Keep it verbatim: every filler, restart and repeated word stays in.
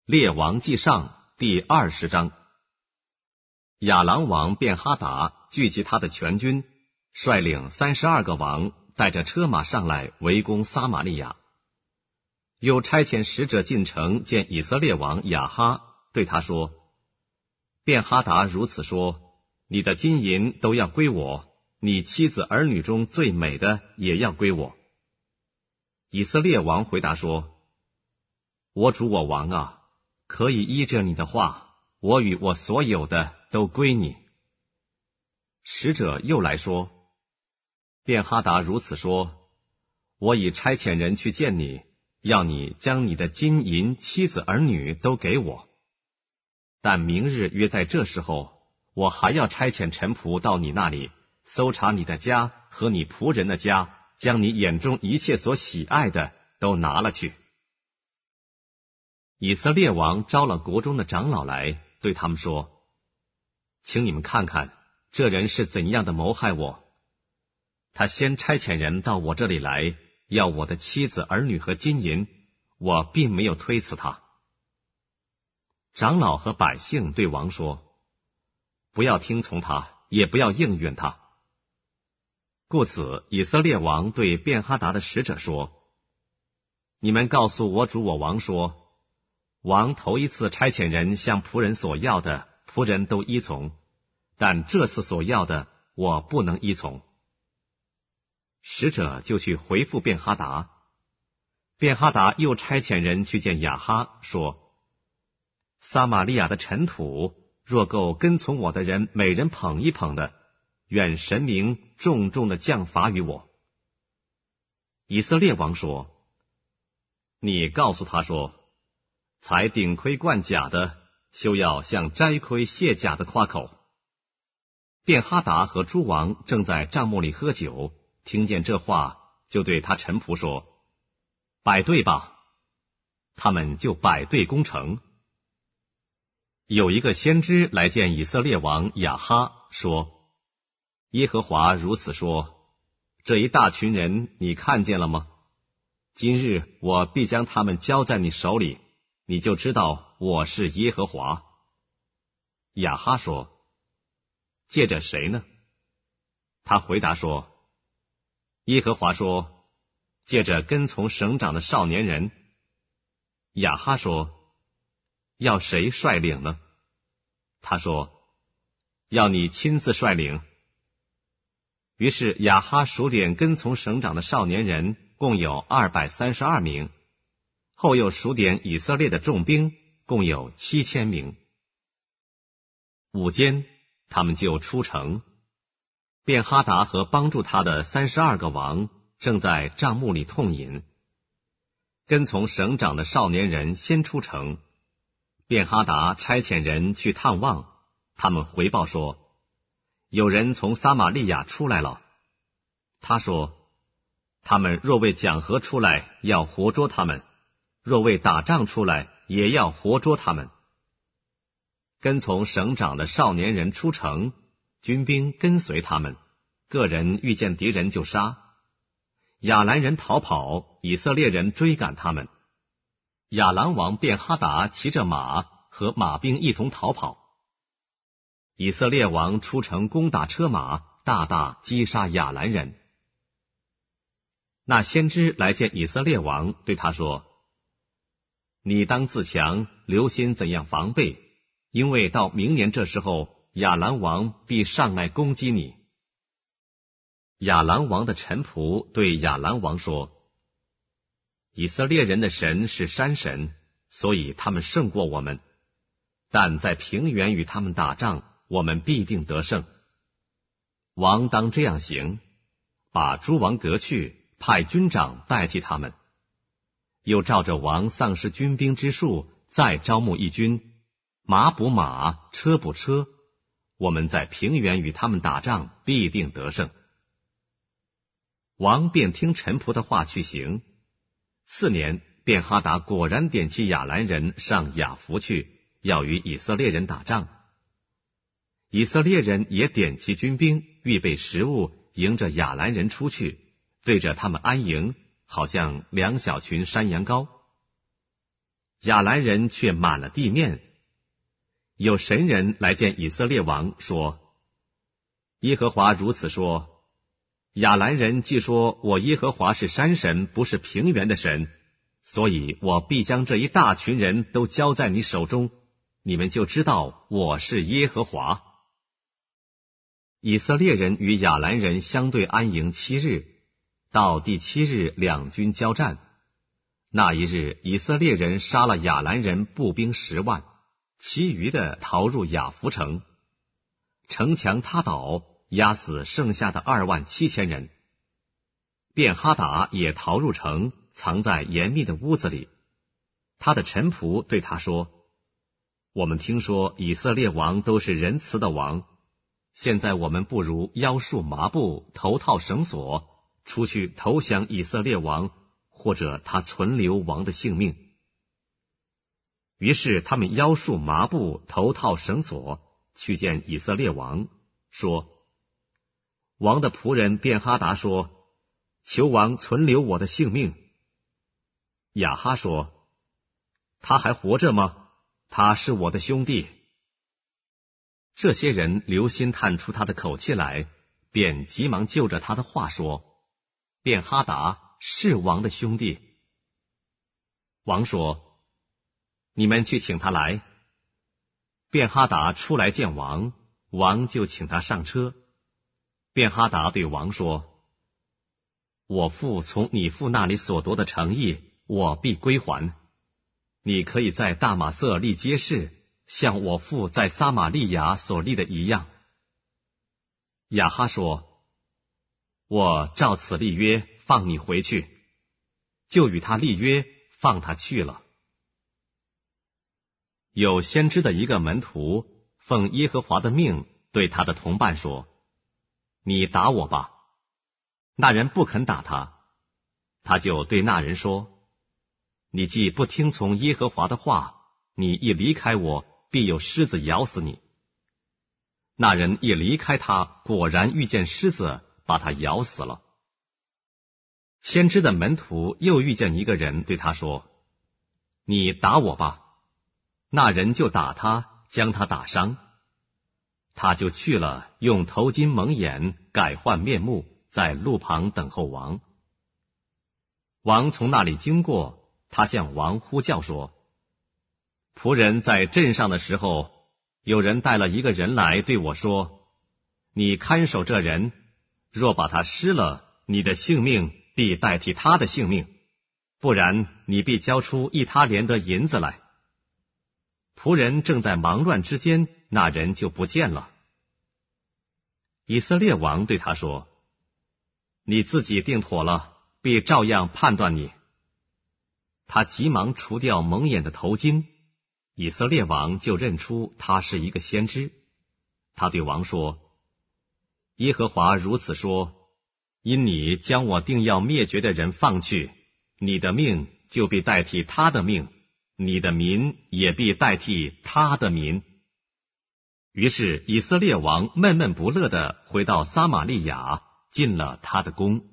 列王纪上第二十章。亚兰王便哈达聚集他的全军，率领三十二个王，带着车马上来围攻撒玛利亚。又差遣使者进城见以色列王亚哈，对他说：便哈达如此说，你的金银都要归我，你妻子儿女中最美的也要归我。以色列王回答说：我主我王啊，可以依着你的话，我与我所有的都归你。使者又来说：便哈达如此说，我已差遣人去见你，要你将你的金银、妻子儿女都给我。但明日约在这时候，我还要差遣臣仆到你那里，搜查你的家和你仆人的家，将你眼中一切所喜爱的都拿了去。以色列王招了国中的长老来，对他们说：请你们看看这人是怎样的谋害我。他先差遣人到我这里来，要我的妻子儿女和金银，我并没有推辞他。长老和百姓对王说：不要听从他，也不要应允他。故此以色列王对便哈达的使者说：你们告诉我主我王说，王头一次差遣人向仆人所要的，仆人都依从，但这次所要的，我不能依从。使者就去回复便哈达。便哈达又差遣人去见亚哈，说：撒玛利亚的尘土，若够跟从我的人每人捧一捧的，愿神明重重的降罚于我。以色列王说：你告诉他说，才顶盔贯甲的，休要向摘盔卸甲的夸口。便哈达和诸王正在帐幕里喝酒，听见这话，就对他臣仆说：摆队吧。他们就摆队攻城。有一个先知来见以色列王亚哈，说：耶和华如此说，这一大群人你看见了吗？今日我必将他们交在你手里，你就知道我是耶和华。亚哈说：借着谁呢？他回答说：耶和华说，借着跟从省长的少年人。亚哈说：要谁率领呢？他说：要你亲自率领。于是亚哈数点跟从省长的少年人，共有二百三十二名，后又数点以色列的重兵，共有七千名。午间，他们就出城。便哈达和帮助他的三十二个王正在帐幕里痛饮。跟从省长的少年人先出城，便哈达差遣人去探望，他们回报说：有人从撒玛利亚出来了。他说：他们若为讲和出来，要活捉他们；若为打仗出来，也要活捉他们。跟从省长的少年人出城，军兵跟随他们，个人遇见敌人就杀。亚兰人逃跑，以色列人追赶他们。亚兰王便哈达骑着马，和马兵一同逃跑。以色列王出城攻打车马，大大击杀亚兰人。那先知来见以色列王，对他说：你当自强，留心怎样防备，因为到明年这时候，亚兰王必上来攻击你。亚兰王的臣仆对亚兰王说：以色列人的神是山神，所以他们胜过我们，但在平原与他们打仗，我们必定得胜。王当这样行，把诸王革去，派军长代替他们，又照着王丧失军兵之数，再招募一军，马补马，车补车，我们在平原与他们打仗，必定得胜。王便听臣仆的话去行。次年，便哈达果然点起亚兰人上雅弗去，要与以色列人打仗。以色列人也点起军兵，预备食物，迎着亚兰人出去，对着他们安营，好像两小群山羊羔。 亚兰人却满了地面。有神人来见以色列王，说：耶和华如此说，亚兰人既说我耶和华是山神，不是平原的神，所以我必将这一大群人都交在你手中，你们就知道我是耶和华。以色列人与亚兰人相对安营七日，到第七日两军交战。那一日，以色列人杀了亚兰人步兵十万，其余的逃入雅弗城，城墙塌倒，压死剩下的二万七千人。便哈达也逃入城，藏在严密的屋子里。他的臣仆对他说：我们听说以色列王都是仁慈的王，现在我们不如腰束麻布，头套绳索，出去投降以色列王，或者他存留王的性命。于是他们腰束麻布，头套绳索，去见以色列王，说：王的仆人便哈达说，求王存留我的性命。亚哈说：他还活着吗？他是我的兄弟。这些人留心探出他的口气来，便急忙就着他的话说：便哈达是王的兄弟。王说：你们去请他来。便哈达出来见王，王就请他上车。便哈达对王说：我父从你父那里所夺的诚意，我必归还。你可以在大马色立街市，像我父在撒玛利亚所立的一样。亚哈说：我照此立约，放你回去。就与他立约，放他去了。有先知的一个门徒奉耶和华的命对他的同伴说：你打我吧。那人不肯打他，他就对那人说：你既不听从耶和华的话，你一离开我，必有狮子咬死你。那人一离开他，果然遇见狮子，把他咬死了。先知的门徒又遇见一个人，对他说：你打我吧。那人就打他，将他打伤。他就去了，用头巾蒙眼，改换面目，在路旁等候王。王从那里经过，他向王呼叫说：仆人在镇上的时候，有人带了一个人来对我说：你看守这人，若把他失了，你的性命必代替他的性命，不然你必交出一他连的银子来。仆人正在忙乱之间，那人就不见了。以色列王对他说：你自己定妥了，必照样判断你。他急忙除掉蒙眼的头巾，以色列王就认出他是一个先知。他对王说：耶和华如此说，因你将我定要灭绝的人放去，你的命就必代替他的命，你的民也必代替他的民。于是以色列王闷闷不乐地回到撒玛利亚，进了他的宫。